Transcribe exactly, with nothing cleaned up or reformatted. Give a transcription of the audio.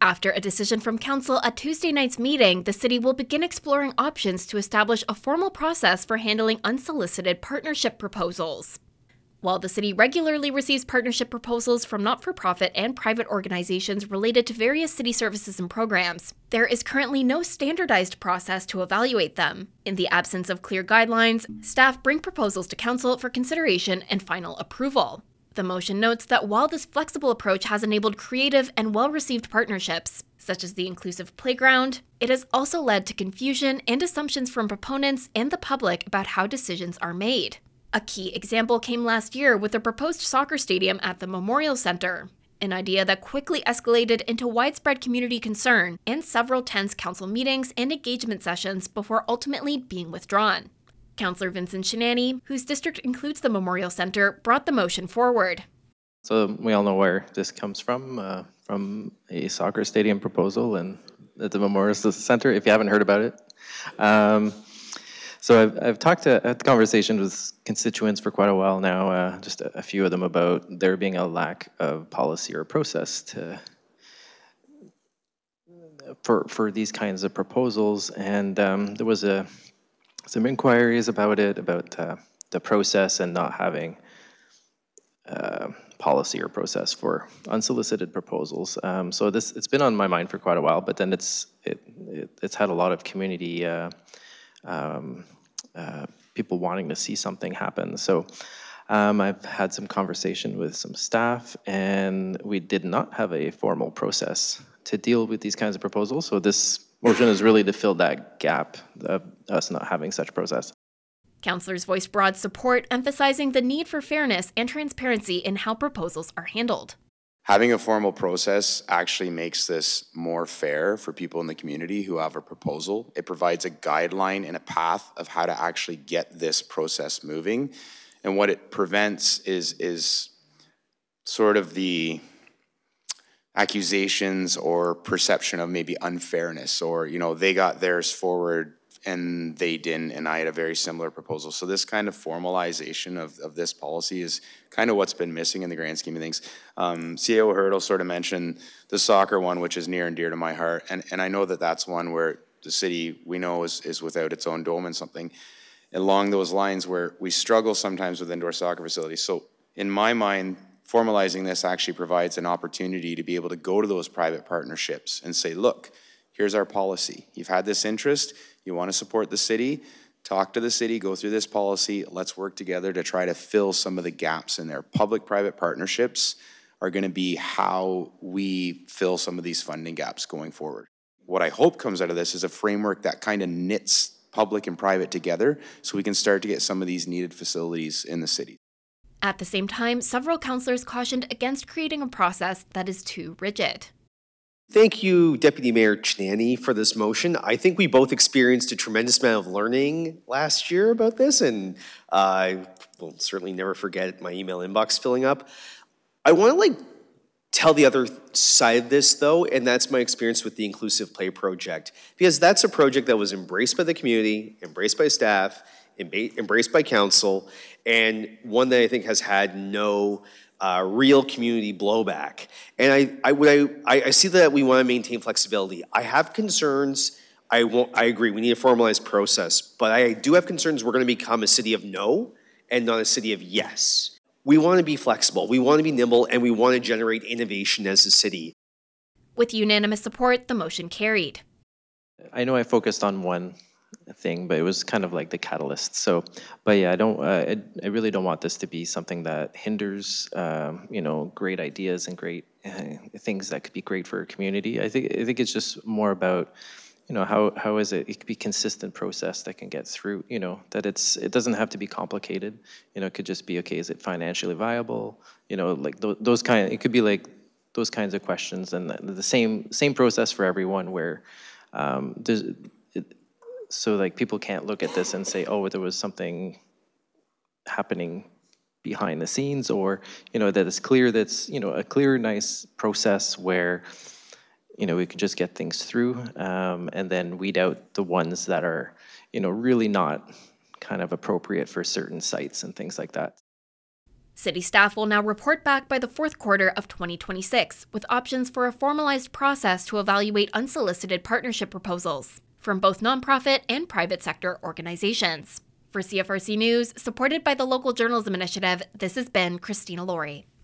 After a decision from council at Tuesday night's meeting, the city will begin exploring options to establish a formal process for handling unsolicited partnership proposals. While the city regularly receives partnership proposals from not-for-profit and private organizations related to various city services and programs, there is currently no standardized process to evaluate them. In the absence of clear guidelines, staff bring proposals to council for consideration and final approval. The motion notes that while this flexible approach has enabled creative and well-received partnerships, such as the Inclusive Playground, it has also led to confusion and assumptions from proponents and the public about how decisions are made. A key example came last year with the proposed soccer stadium at the Memorial Centre, an idea that quickly escalated into widespread community concern and several tense council meetings and engagement sessions before ultimately being withdrawn. Councillor Vincent Shinani, whose district includes the Memorial Centre, brought the motion forward. So we all know where this comes from, uh, from a soccer stadium proposal and at the Memorial Centre, if you haven't heard about it. Um, So I've, I've talked to, had conversations with constituents for quite a while now, uh, just a, a few of them, about there being a lack of policy or process to for for these kinds of proposals. And um, there was a some inquiries about it, about uh, the process and not having uh, policy or process for unsolicited proposals. Um, so this it's been on my mind for quite a while, but then it's it, it it's had a lot of community. Uh, um, Uh, people wanting to see something happen. So um, I've had some conversation with some staff, and we did not have a formal process to deal with these kinds of proposals. So this motion is really to fill that gap of us not having such process. Councillors voiced broad support, emphasizing the need for fairness and transparency in how proposals are handled. Having a formal process actually makes this more fair for people in the community who have a proposal. It provides a guideline and a path of how to actually get this process moving. And what it prevents is, is sort of the accusations or perception of maybe unfairness, or, you know, they got theirs forward and they didn't, and I had a very similar proposal. So this kind of formalization of, of this policy is kind of what's been missing in the grand scheme of things. Um, C A O Hurdle sort of mentioned the soccer one, which is near and dear to my heart, and, and I know that that's one where the city, we know, is, is without its own dome and something along those lines where we struggle sometimes with indoor soccer facilities. So in my mind, formalizing this actually provides an opportunity to be able to go to those private partnerships and say, look, here's our policy. You've had this interest, you want to support the city, talk to the city, go through this policy, let's work together to try to fill some of the gaps in there. Public-private partnerships are going to be how we fill some of these funding gaps going forward. What I hope comes out of this is a framework that kind of knits public and private together so we can start to get some of these needed facilities in the city. At the same time, several councillors cautioned against creating a process that is too rigid. Thank you, Deputy Mayor Chinani, for this motion. I think we both experienced a tremendous amount of learning last year about this, and uh, I will certainly never forget my email inbox filling up. I want to like tell the other side of this, though, and that's my experience with the Inclusive Play project, because that's a project that was embraced by the community, embraced by staff, embraced by council, and one that I think has had no Uh, real community blowback. And I, I, would, I, I see that we want to maintain flexibility. I have concerns. I won't, I agree, we need a formalized process, but I do have concerns we're going to become a city of no and not a city of yes. We want to be flexible, we want to be nimble, and we want to generate innovation as a city. With unanimous support, the motion carried. I know I focused on one thing, but it was kind of like the catalyst. So, but yeah, I don't, uh, I, I really don't want this to be something that hinders, um, you know, great ideas and great uh, things that could be great for a community. I think, I think it's just more about, you know, how, how is it, it could be consistent process that can get through, you know, that it's, it doesn't have to be complicated. You know, it could just be, okay, is it financially viable? You know, like th those kind, it could be like those kinds of questions, and the same, same process for everyone where um, there's, so like people can't look at this and say, oh, there was something happening behind the scenes, or, you know, that it's clear that's, you know, a clear, nice process where, you know, we can just get things through um, and then weed out the ones that are, you know, really not kind of appropriate for certain sites and things like that. City staff will now report back by the fourth quarter of twenty twenty-six, with options for a formalized process to evaluate unsolicited partnership proposals from both nonprofit and private sector organizations. For C F R C News, supported by the Local Journalism Initiative, this has been Christina Laurie.